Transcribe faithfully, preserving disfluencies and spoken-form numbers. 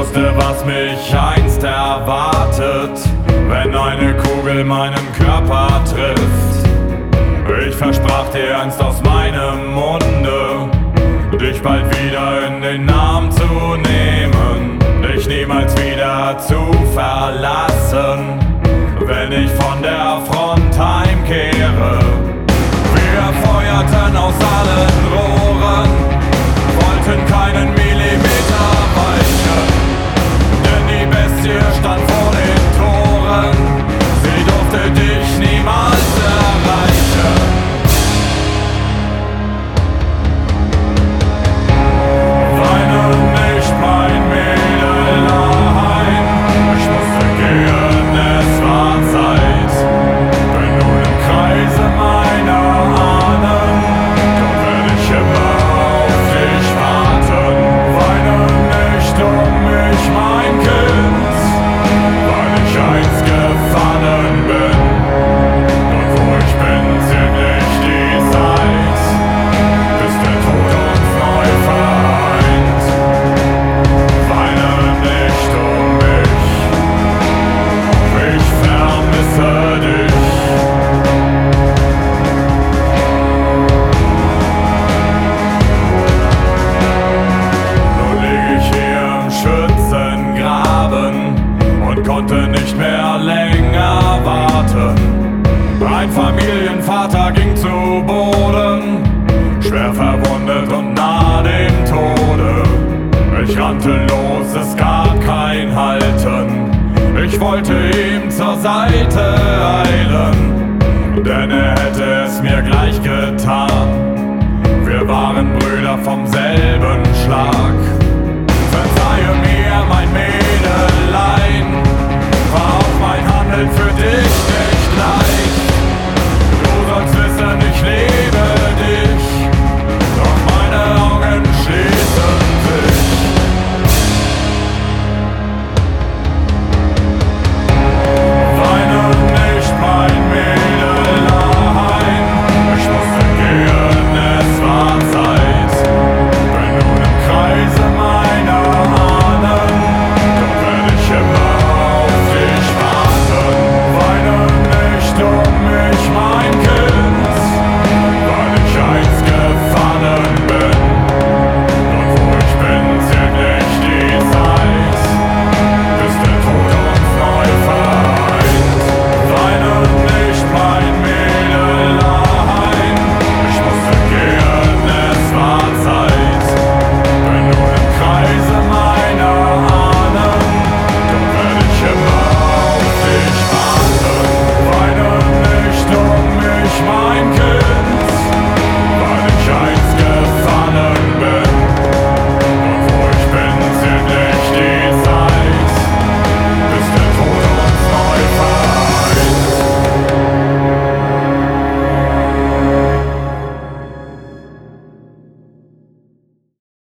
wusste, was mich einst erwartet, wenn eine Kugel meinen Körper trifft. Ich versprach dir einst aus meinem Munde, dich bald wieder in den Arm zu nehmen, dich niemals wieder zu verlassen, wenn ich von der Front heimkehre. Wir feuerten aus allen Rohren, wollten keinen Millimeter weichen, denn die Bestie stand vor den Toren, sie durfte dich niemals erreichen. Weine nicht, mein Mädelein, ich musste gehen, es war Zeit. Bin nun im Kreise meiner Ahnen, doch werd ich immer auf dich warten. Weine nicht um mich, mein Kind, weil ich einst gefallen bin. Dort wo ich bin, zählt nicht die Zeit, bis der Tod uns neu vereint. Weine nicht um mich, ich vermisse dich. Nun lieg ich hier im Schützengraben und konnte nicht mehr länger warten. Ein Familienvater ging zu Boden, schwer verwundet und nahe dem Tode. Ich rannte los, es gab kein Halten, ich wollte ihm zur Seite eilen, denn er hätte es mir gleich getan. Wir waren Brüder vom selben Schlag.